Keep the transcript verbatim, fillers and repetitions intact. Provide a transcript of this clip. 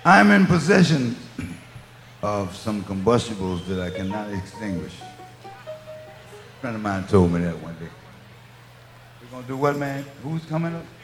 I'm in possession of some combustibles that I cannot extinguish. A friend of mine told me that one day. We're gonna do what, man? Who's coming up?